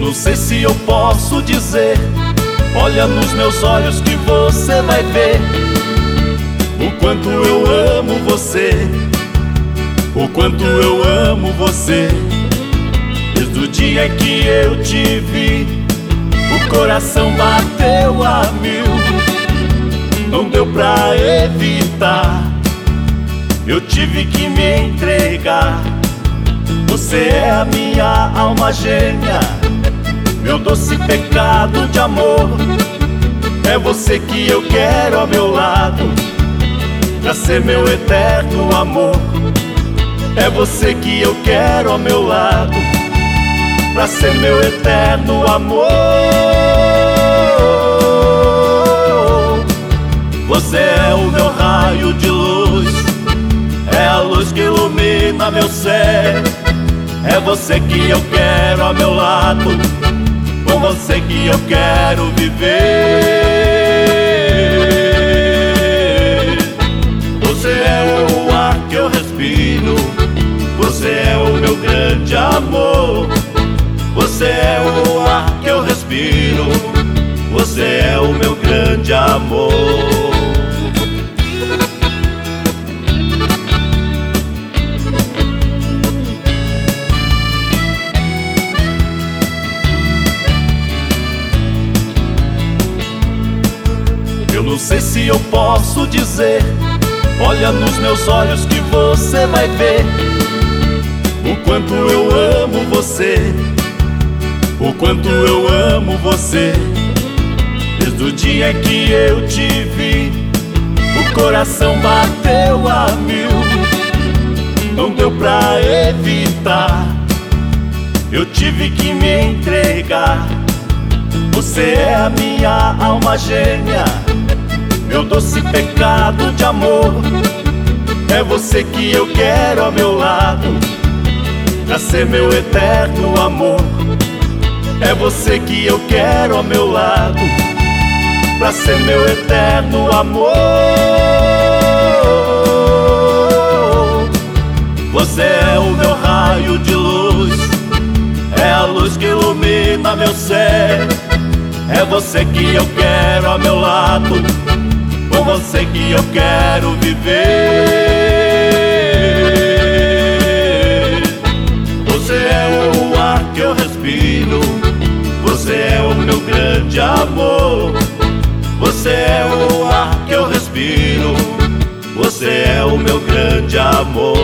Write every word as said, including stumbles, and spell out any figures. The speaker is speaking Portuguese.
não sei se eu posso dizer. Olha nos meus olhos que você vai ver o quanto eu amo você, o quanto eu amo você. Desde o dia que eu te vi, o coração bateu a mil. Não deu pra evitar, eu tive que me entregar. Você é a minha alma gêmea, meu doce pecado de amor. É você que eu quero ao meu lado, pra ser meu eterno amor. É você que eu quero ao meu lado, pra ser meu eterno amor. Você é o meu raio de luz, é a luz que ilumina meu ser. É você que eu quero ao meu lado, com você que eu quero viver. Você é o ar que eu respiro, você é o meu grande amor. Você é o ar que eu respiro, você é o meu grande amor. Eu não sei se eu posso dizer. Olha nos meus olhos que você vai ver o quanto eu amo você, o quanto eu amo você. Desde o dia que eu te vi, o coração bateu a mil. Não deu pra evitar, eu tive que me entregar. Você é a minha alma gêmea, meu doce pecado de amor. É você que eu quero ao meu lado, pra ser meu eterno amor. É você que eu quero ao meu lado, pra ser meu eterno amor. Você é o meu raio de luz, é a luz que ilumina meu ser. É você que eu quero ao meu lado, com você que eu quero viver. Você é o ar que eu respiro, você é o meu grande amor. Você é o ar que eu respiro, você é o meu grande amor.